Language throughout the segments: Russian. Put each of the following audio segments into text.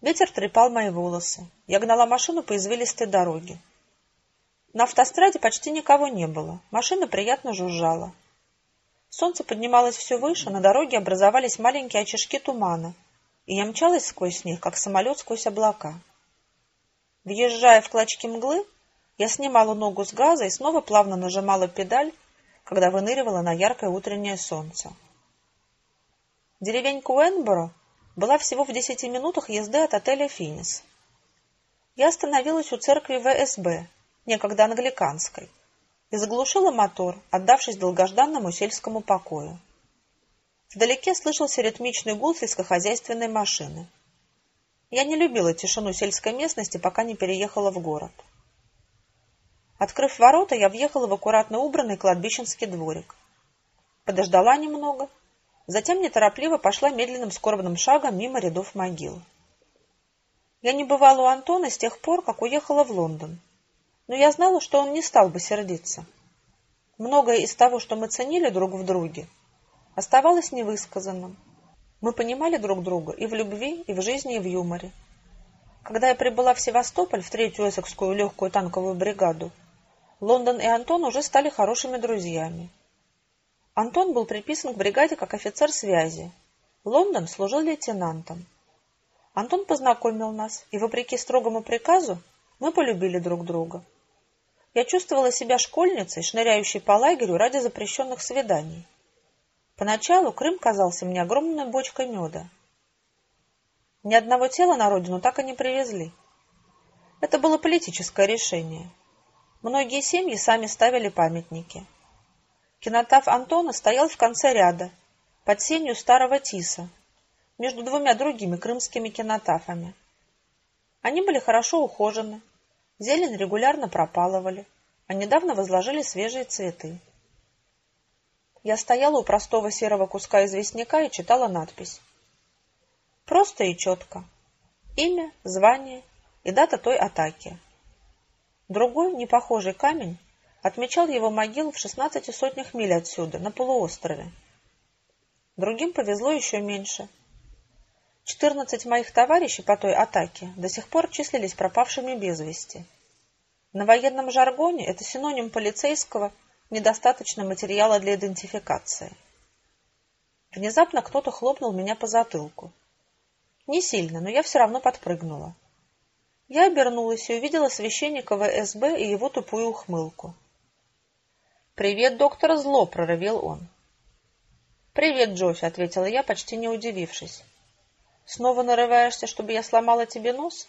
Ветер трепал мои волосы. Я гнала машину по извилистой дороге. На автостраде почти никого не было. Машина приятно жужжала. Солнце поднималось все выше, на дороге образовались маленькие очишки тумана, и я мчалась сквозь них, как самолет сквозь облака. Въезжая в клочки мглы, я снимала ногу с газа и снова плавно нажимала педаль, когда выныривала на яркое утреннее солнце. Деревенька Уэнборо была всего в 10 минутах езды от отеля «Финис». Я остановилась у церкви ВСБ, некогда англиканской, и заглушила мотор, отдавшись долгожданному сельскому покою. Вдалеке слышался ритмичный гул сельскохозяйственной машины. Я не любила тишину сельской местности, пока не переехала в город. Открыв ворота, я въехала в аккуратно убранный кладбищенский дворик. Подождала немного, затем неторопливо пошла медленным скорбным шагом мимо рядов могил. Я не бывала у Антона с тех пор, как уехала в Лондон, но я знала, что он не стал бы сердиться. Многое из того, что мы ценили друг в друге, оставалось невысказанным. Мы понимали друг друга и в любви, и в жизни, и в юморе. Когда я прибыла в Севастополь, в 3-ю эссекскую легкую танковую бригаду, Лондон и Антон уже стали хорошими друзьями. Антон был приписан к бригаде как офицер связи. Лондон служил лейтенантом. Антон познакомил нас, и, вопреки строгому приказу, мы полюбили друг друга. Я чувствовала себя школьницей, шныряющей по лагерю ради запрещенных свиданий. Поначалу Крым казался мне огромной бочкой меда. Ни одного тела на родину так и не привезли. Это было политическое решение. Многие семьи сами ставили памятники. Кинотаф Антона стоял в конце ряда, под сенью старого тиса, между 2 другими крымскими кинотафами. Они были хорошо ухожены, зелень регулярно пропалывали, а недавно возложили свежие цветы. Я стояла у простого серого куска известняка и читала надпись. Просто и четко. Имя, звание и дата той атаки. Другой, непохожий камень отмечал его могилу в 16 сотнях миль отсюда, на полуострове. Другим повезло еще меньше. 14 моих товарищей по той атаке до сих пор числились пропавшими без вести. На военном жаргоне это синоним полицейского «недостаточно материала для идентификации». Внезапно кто-то хлопнул меня по затылку. Не сильно, но я все равно подпрыгнула. Я обернулась и увидела священника ВСБ и его тупую ухмылку. «Привет, доктор Зло!» — проревел он. «Привет, Джоффи!» — ответила я, почти не удивившись. «Снова нарываешься, чтобы я сломала тебе нос?»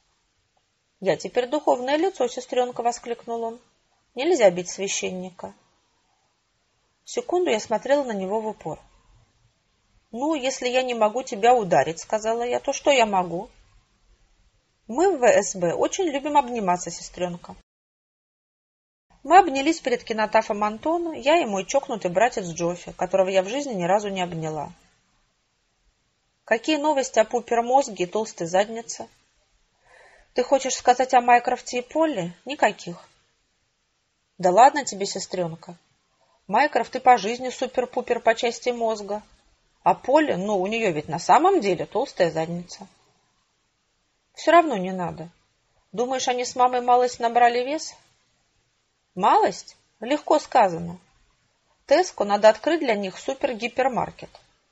«Я теперь духовное лицо, сестренка!» — воскликнул он. «Нельзя бить священника!» Секунду я смотрела на него в упор. «Ну, если я не могу тебя ударить, — сказала я, — то что я могу?» «Мы в ВСБ очень любим обниматься, сестренка». Мы обнялись перед кинотафом Антона, я и мой чокнутый братец Джоффи, которого я в жизни ни разу не обняла. «Какие новости о пупермозге и толстой заднице?» «Ты хочешь сказать о Майкрофте и Полли?» «Никаких». «Да ладно тебе, сестренка. Майкрофт и по жизни супер-пупер по части мозга. А Полли, ну, у нее ведь на самом деле толстая задница». «Все равно не надо. Думаешь, они с мамой малость набрали вес?» «Малость? Легко сказано. Теско надо открыть для них супер-гипермаркет».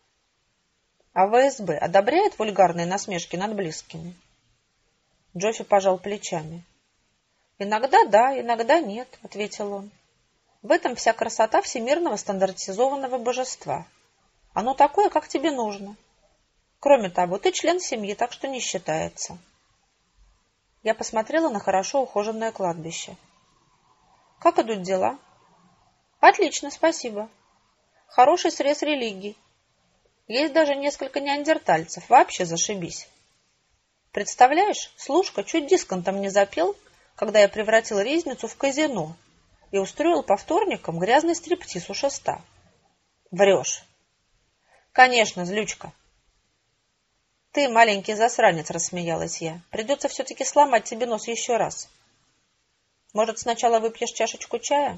«А ВСБ одобряет вульгарные насмешки над близкими?» Джоффи пожал плечами. «Иногда да, иногда нет», — ответил он. «В этом вся красота всемирного стандартизованного божества. Оно такое, как тебе нужно. Кроме того, ты член семьи, так что не считается». Я посмотрела на хорошо ухоженное кладбище. «Как идут дела?» «Отлично, спасибо. Хороший срез религий. Есть даже несколько неандертальцев. Вообще зашибись. Представляешь, Слушка чуть дисконтом не запел, когда я превратил ризницу в казино и устроил по вторникам грязный стриптиз у шеста». «Врешь». «Конечно, злючка». «Ты маленький засранец», — рассмеялась я. «Придется все-таки сломать тебе нос еще раз. Может, сначала выпьешь чашечку чая?»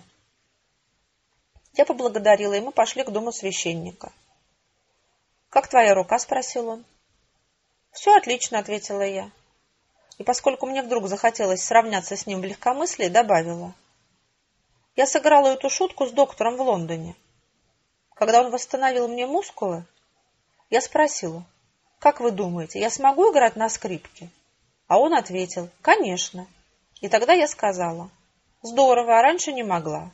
Я поблагодарила, и мы пошли к дому священника. «Как твоя рука?» — спросил он. «Все отлично», — ответила я. И поскольку мне вдруг захотелось сравняться с ним в легкомыслии, добавила. «Я сыграла эту шутку с доктором в Лондоне. Когда он восстановил мне мускулы, я спросила, как вы думаете, я смогу играть на скрипке? А он ответил, конечно. И тогда я сказала, здорово, а раньше не могла».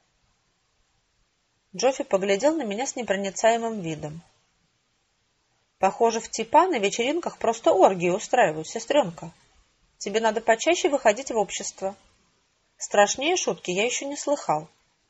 Джоффи поглядел на меня с непроницаемым видом. «Похоже, в типа на вечеринках просто оргии устраивают, сестренка. Тебе надо почаще выходить в общество. Страшнее шутки я еще не слыхал».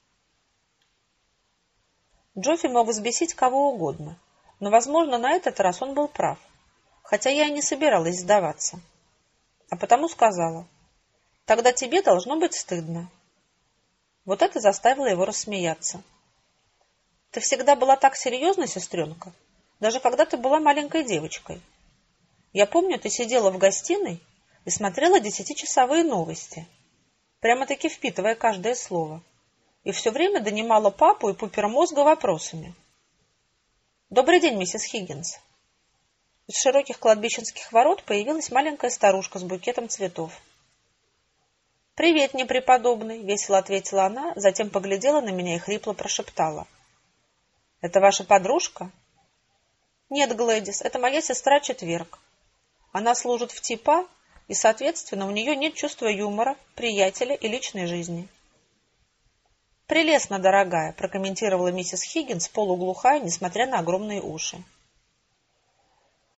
Джоффи мог взбесить кого угодно, но, возможно, на этот раз он был прав, хотя я и не собиралась сдаваться. А потому сказала, «Тогда тебе должно быть стыдно». Вот это заставило его рассмеяться. «Ты всегда была так серьезна, сестренка, даже когда ты была маленькой девочкой. Я помню, ты сидела в гостиной и смотрела 10-часовые новости, прямо-таки впитывая каждое слово, и все время донимала папу и пупера мозга вопросами. «Добрый день, миссис Хиггинс». Из широких кладбищенских ворот появилась маленькая старушка с букетом цветов. «Привет, непреподобный», — весело ответила она, затем поглядела на меня и хрипло прошептала. «Это ваша подружка?» «Нет, Глэдис, это моя сестра Четверг. Она служит в ТИПА, и, соответственно, у нее нет чувства юмора, приятеля и личной жизни». «Прелестно, дорогая», — прокомментировала миссис Хиггинс, полуглухая, несмотря на огромные уши.